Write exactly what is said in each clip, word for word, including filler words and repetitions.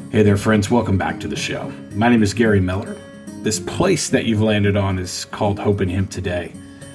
Hey there, friends. Welcome back to the show. My name is Gary Miller. This place that you've landed on is called Hope in Him Today.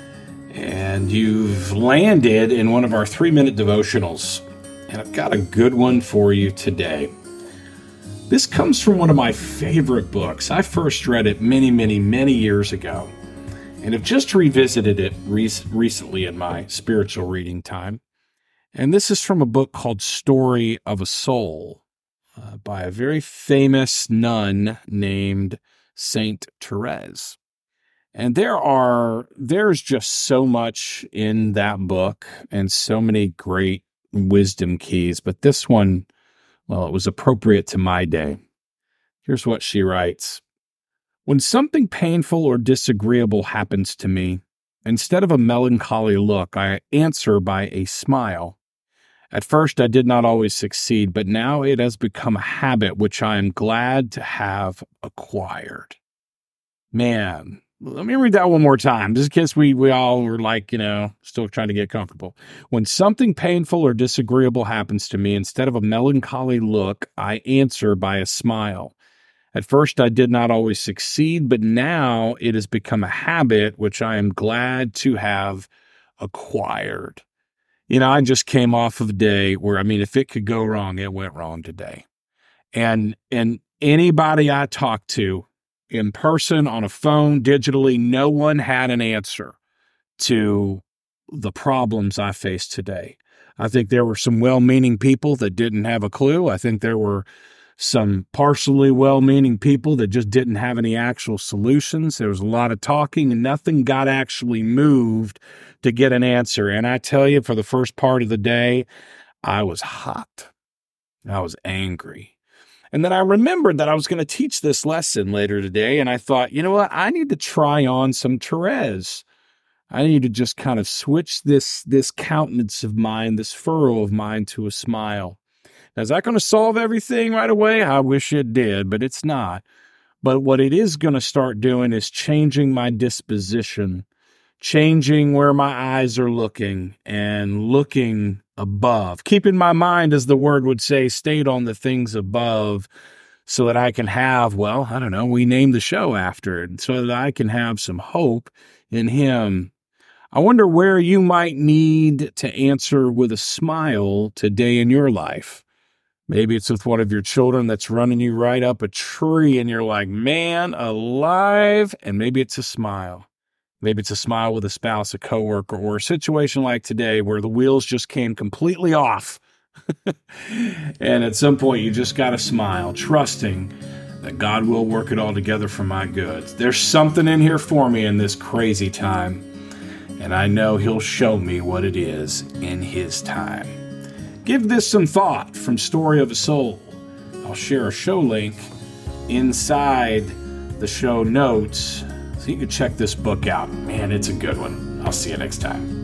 And you've landed in one of our three-minute devotionals. And I've got a good one for you today. This comes from one of my favorite books. I first read it many, many, many years ago. And have just revisited it re- recently in my spiritual reading time. And this is from a book called Story of a Soul. Uh, by a very famous nun named Saint Therese. And there are, there's just so much in that book and so many great wisdom keys, but this one, well, it was appropriate to my day. Here's what she writes. When something painful or disagreeable happens to me, instead of a melancholy look, I answer by a smile. At first, I did not always succeed, but now it has become a habit which I am glad to have acquired. Man, let me read that one more time, just in case we, we all were like, you know, still trying to get comfortable. When something painful or disagreeable happens to me, instead of a melancholy look, I answer by a smile. At first, I did not always succeed, but now it has become a habit which I am glad to have acquired. You know, I just came off of a day where, I mean, if it could go wrong, it went wrong today. And and anybody I talked to in person, on a phone, digitally, no one had an answer to the problems I faced today. I think there were some well-meaning people that didn't have a clue. I think there were some partially well-meaning people that just didn't have any actual solutions. There was a lot of talking and nothing got actually moved to get an answer. And I tell you, for the first part of the day, I was hot. I was angry. And then I remembered that I was going to teach this lesson later today. And I thought, you know what? I need to try on some Therese. I need to just kind of switch this, this countenance of mine, this furrow of mine, to a smile. Now, is that going to solve everything right away? I wish it did, but it's not. But what it is going to start doing is changing my disposition, changing where my eyes are looking and looking above, keeping my mind, as the word would say, stayed on the things above so that I can have, well, I don't know, we named the show after it, so that I can have some hope in Him. I wonder where you might need to answer with a smile today in your life. Maybe it's with one of your children that's running you right up a tree and you're like, man, alive. And maybe it's a smile. Maybe it's a smile with a spouse, a coworker, or a situation like today where the wheels just came completely off. And at some point you just got to smile, trusting that God will work it all together for my good. There's something in here for me in this crazy time. And I know He'll show me what it is in His time. Give this some thought from Story of a Soul. I'll share a show link inside the show notes so you can check this book out. Man, it's a good one. I'll see you next time.